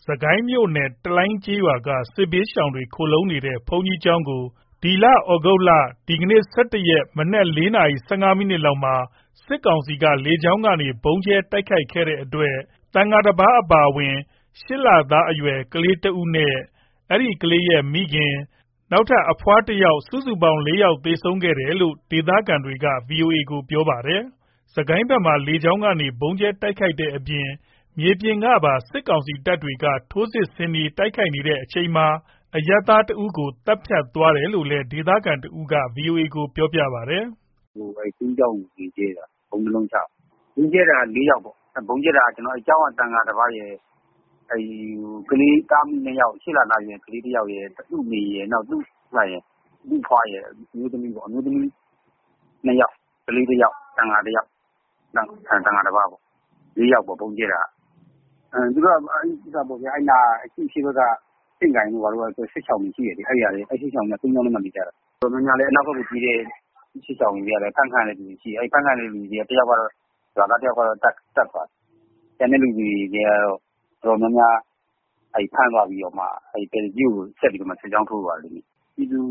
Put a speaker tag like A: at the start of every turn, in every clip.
A: စကိုင်းမြို့နယ်တလိုင်းကျေးရွာကစစ်ဘေးရှောင်တွေခိုလုံနေတဲ့ဘုန်းကြီးကျောင်းကိုဒီလဩဂုတ်လဒီကနေ့17ရက်မနက်4:15လောက်မှာစစ်ကောင်စီကလေကြောင်းကနေဗုံးကျဲတိုက်ခိုက်ခဲ့တဲ့အတွက်သံဃာတစ်ပါးအပါအဝင်8 လသားအရွယ်ကလေးတစ်ဦးနဲ့အဲ့ဒီကလေးရဲ့မိခင်နောက်ထပ်အဖွားတစ်ယောက်စုစုပေါင်း4 ယောက်သေဆုံးခဲ့တယ်လို့ဒေသခံတွေက VOA ကိုပြောပါတယ်။စကိုင်းဘက်မှာလေကြောင်းကနေဗုံးကျဲတိုက်ခိုက်တဲ့အပြင်မြေပြင်ကပါစစ်ကောင်စီတပ်တွေကထိုးစစ်ဆင်တိုက်ခိုက်နေတဲ့အချိန်မှာအရပ်သားတဦးကိုတပ်ဖြတ်သွားတယ်လို့လည်းဒေသခံတဦးက VOA ကိုပြောပါတယ်
B: ။အဲ့ဒီကြောင့်ကြီးကျဲတာဘုံနှလုံးချကြီးကျဲတာ4 ယောက်ပေါ့ဘုံကျဲတာကျွန်တော်အဲ့ကျောင်းကတန်ခါတစ်ပါးရဲ့အဲ့ကလေးသားမိ2 ယောက်8 လသားရွယ်ကလေး1 ယောက်ရဲ့သူ့မိရဲ့နောက်သူ့ဖွားရဲ့သူ့ဖွားရဲ့မျိုးသမီးပေါ့မျိုးသမီး2 ယောက်ကလေး1 ယောက်တန်ခါ1 ယောက်တန်ခါတစ်ပါးပေါ့4 ယောက်ပေါ့ဘုံကျဲတာသူတို့ကအဲ့ဒီကပေါ့ဗျာအဲ့နာရှိဘက်ကစင်ကိုင်းတို့ဘာလို့စစ်ချောင်းကြီးရှိရတယ်အဲ့ရတယ်အဲ့စစ်ချောင်းကသုံးချောင်းနဲ့မှနေကြတာတော်တော်များများလည်းအနောက်ကကြီးတဲ့စစ်ချောင်းကြီးရတယ်ဖန်ခန့်တဲ့လူကြီးရှိအဲ့ဖန်ခန့်တဲ့လူကြီးတယောက်ကတော့ရွာသားတယောက်ကတော့တက်သွားကျန်တဲ့လူကြီးတွေကတော့တော်တော်များများအဲ့ဖမ်းသွားပြီးတော့မှအဲ့တယ်ကြီးကိုဆက်ပြီးတော့မှစစ်ကြောင်းထိုးသွားတယ်ပြည်သူ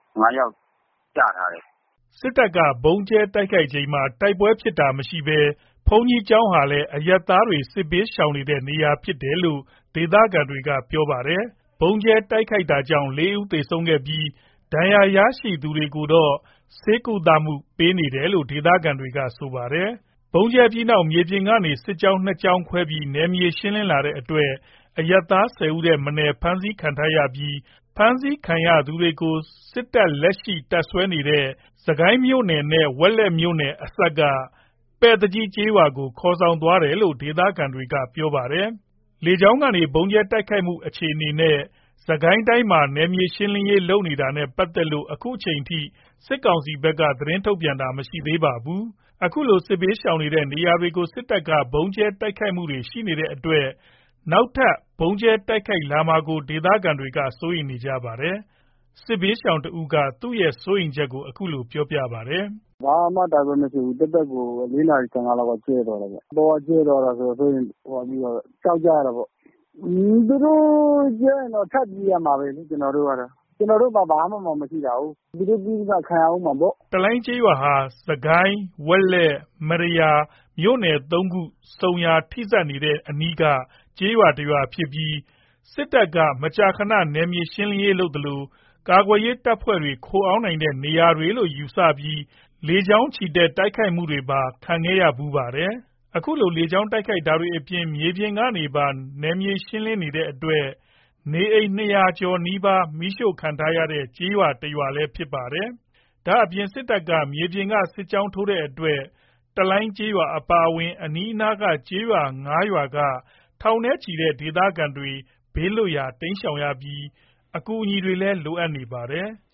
B: 9 ယောက်ကြားထားတယ်
A: စစ်တပ်ကဗုံးကျဲတိုက်ခိုက်ချိန်မှာတိုက်ပွဲဖြစ်တာမရှိဘဲဘုန်းကြီးကျောင်းဟာလည်းအရပ်သားတွေစစ်ဘေးရှောင်နေတဲ့နေရာဖြစ်တယ်လို့ဒေသခံတွေကပြောပါတယ်။ဗုံးကျဲတိုက်ခိုက်တာကြောင့်4 ဦးသေဆုံးခဲ့ပြီးဒဏ်ရာရရှိသူတွေကိုတော့ဆေးကုသမှုပေးနေတယ်လို့ဒေသခံတွေကဆိုပါတယ်။ဗုံးကျဲပြီးနောက်မြေပြင်ကနေစစ်ကြောင်း2 ကြောင်းခွဲပြီးနယ်မြေရှင်းလင်းလာတဲ့အတွက်အရပ်သား10 ဦးထက်မနည်းဖမ်းဆီးခံထားရပြီးဖမ်းဆီးခံရသူတွေကိုစစ်တပ်လက်ရှိတပ်စွဲနေတဲ့စကိုင်းမြို့နယ်နဲ့ဝက်လက်မြို့နယ်အစပ်ကပဲ့သကြီးကျေးရွာကိုခေါ်ဆောင်သွားတယ်လို့ဒေသခံတွေကပြောပါတယ်။လေကြောင်းကနေဗုံးကျဲတိုက်ခိုက်မှုအခြေအနေနဲ့စကိုင်းတိုင်းမှာနယ်မြေရှင်းလင်းရေးလုပ်နေတာနဲ့ပတ်သက်လို့အခုချိန်ထိစစ်ကောင်စီဘက်ကသတင်းထုတ်ပြန်တာမရှိသေးပါဘူး။အခုလိုစစ်ဘေးရှောင်နေတဲ့နေရာတွေကိုစစ်တပ်ကဗုံးကျဲတိုက်ခိုက်မှုတွေရှိနေတဲ့အတွက်နောက်ထပ်ဗုံးကျဲတိုက်ခိုက်လာမှာကိုဒေသခံတွေကစိုးရိမ်နေကြပါတယ်။စစ်ဘေးရှောင်တဦးကသူ့ရဲ့စိုးရိမ်ချက်ကိုအခုလိုပြောပါတယ်
B: ။ဘာမှတိုက်ပွဲမရှိဘူးတက်ကို4:15လောက်ကကျဲတော့တယ်ဗျ။ပေါ်ကျဲတော့တာဆိုရင်ပြီးတော့ကြောက်ကြရတာပေါ့။သူတို့ကျဲရင်တော့ထပ်ပြေးရမှာပဲလေကျွန်တော်တို့ကတော့ကျွန်တော်တို့ဘာမှမရှိတာဘူးသူတို့ပြီးကခံရအောင်မှာပေါ့
A: တလိုင်းကျေးရွာဟာစကိုင်းဝက်လက်မရယာမြို့နယ်3 ခုစုံရာထိစပ်နေတဲ့အနီးကကျေးရွာတစ်ရွာဖြစ်ပြီးစစ်တပ်ကမကြာခဏနယ်မြေရှင်းလင်းရေးလုပ်သလိုကာကွယ်ရေးတပ်ဖွဲ့တွေခိုအောင်းနိုင်တဲ့နေရာတွေလို့ယူဆပြီးလေကြောင်းချီတက်တိုက်ခိုက်မှုတွေပါခံခဲ့ရဘူးပါတယ်အခုလိုလေကြောင်းတိုက်ခိုက်တာတွေအပြင်မြေပြင်ကနေပါနယ်မြေရှင်းလင်းနေတဲ့အတွက်နေအိမ်200 ကျော်နီးပါးမီးရှို့ခံထားရတဲ့ကျေးရွာတစ်ရွာလည်းဖြစ်ပါတယ်ဒါအပြင်စစ်တပ်ကမြေပြင်ကစစ်ကြောင်းထိုးတဲ့အတွက်တလိုင်းကျေးရွာအပါအဝင်အနီးအနားကကျေးရွာ9 ရွာကထောင်ထဲချီတဲ့ဒေသခံတွေဘေးလွတ်ရာတိမ်းရှောင်ရပြီးအကူအညီတွေလည်းလိုအပ်နေပါတယ်။